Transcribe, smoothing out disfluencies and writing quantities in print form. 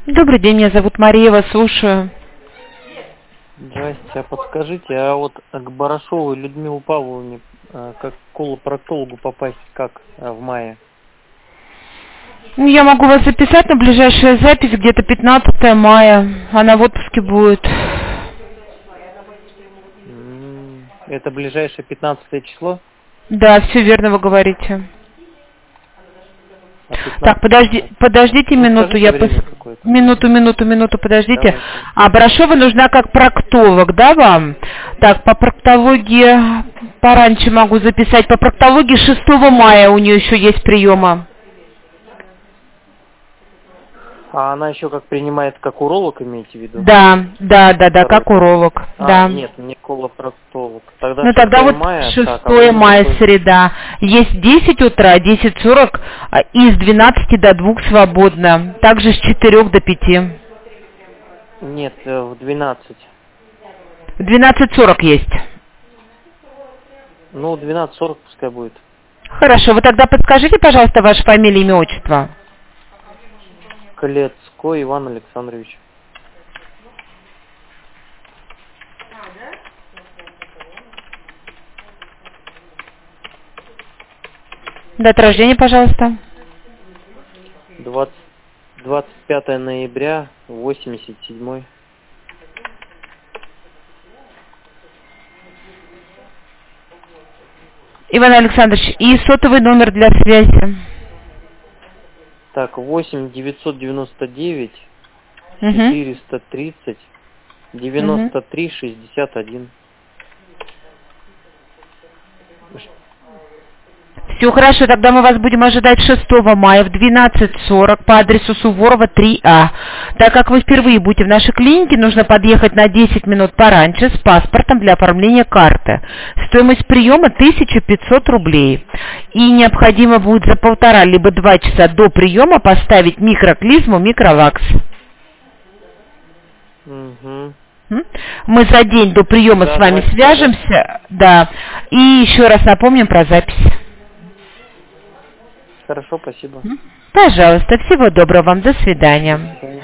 Добрый день, меня зовут Мария, вас слушаю. Здрасте, а подскажите, а вот к Барашовой Людмиле Павловне, как к колопроктологу попасть как в мае? Ну, я могу вас записать на ближайшую запись, где-то 15 мая. Она в отпуске будет. Это ближайшее 15 число? Да, все верно вы говорите. А 15... Так, подождите минуту, я минуту, подождите. Давайте. А Барашова нужна как проктолог, да, вам? Так, по проктологии пораньше могу записать. По проктологии 6 мая у нее еще есть приема. А она еще как принимает, как уролог, имеете в виду? Да, как уролог. Да. Нет, не колопроктолог. Тогда Ну тогда вот мая, 6 так, мая, такой... среда. Есть 10 утра, 10:40 и с 12 до 2 свободно. Также с 4 до 5. Нет, в 12. В 12:40 есть. Ну, 12:40 пускай будет. Хорошо, вы тогда подскажите, пожалуйста, ваша фамилия, имя, отчество. Колецкой Иван Александрович. Дата рождения, пожалуйста. 25 ноября 87. Иван Александрович, и сотовый номер для связи. Так, 8 999 430 93 61. Все хорошо, тогда мы вас будем ожидать 6 мая в 12:40 по адресу Суворова 3А. Так как вы впервые будете в нашей клинике, нужно подъехать на 10 минут пораньше с паспортом для оформления карты. Стоимость приема 1500 рублей. И необходимо будет за 1,5 либо 2 часа до приема поставить микроклизму Микролакс. Угу. Мы за день до приема с вами свяжемся. Да. И еще раз напомним про запись. Хорошо, спасибо. Пожалуйста, всего доброго вам, до свидания. До свидания.